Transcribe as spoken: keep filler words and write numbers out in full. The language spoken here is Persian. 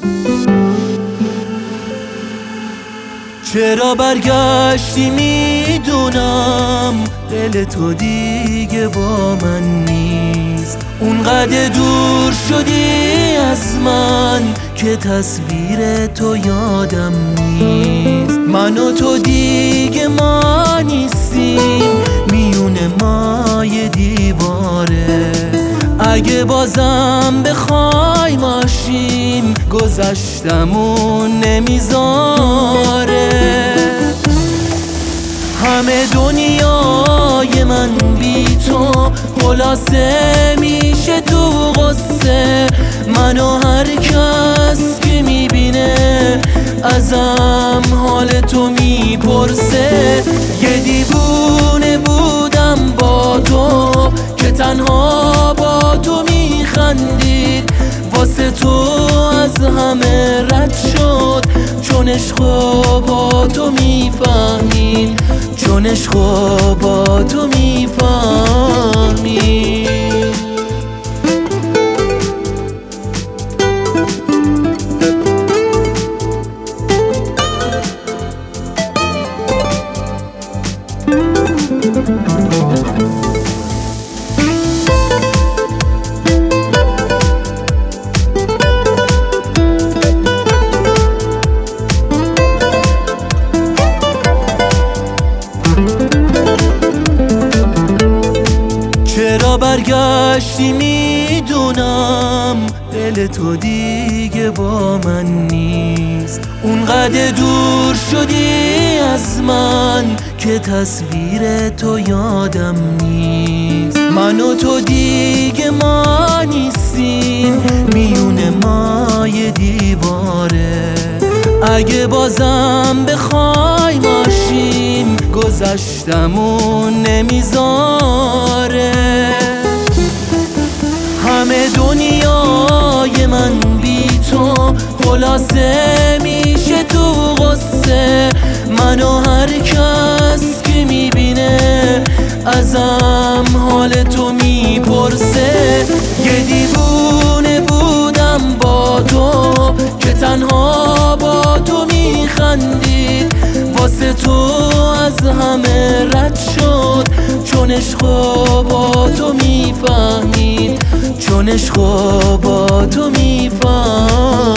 چرا برگشتی میدونم دل تو دیگه با من نیست، اونقدر دور شدی از من که تصویر تو یادم نیست. من و تو دیگه ما نیستیم، میون ما یه دیواره. اگه بازم بخوای ماشیم گذشتمون نمیذاره. همه دنیای من بی تو خلاصه میشه تو غصه. منو هر کس که میبینه ازم حال تو میپرسه. یه دیوونه بودم با تو که تنها با تو میخندید، واسه تو از همه رد شد چون عشقو با تو میفهمید، چون عشقو با تو میفهمید. چرا برگشتی میدونم دل تو دیگه با من نیست، اونقدر دور شدی از من که تصویر تو یادم نیست. من و تو دیگه ما نیستیم، میون ما یه دیواره. اگه بازم بخوای ماشیم گذشتمون نمیذاره. همه دنیای من بی تو خلاصه میشه تو غصه. منو هر کس که میبینه ازم حال تو میپرسه. یه دیوونه بودم با تو که تنها با تو میخندید، واسه تو از همه رد شد چون عشقو با تو میفهمید، چون عشقو با تو میفهمید.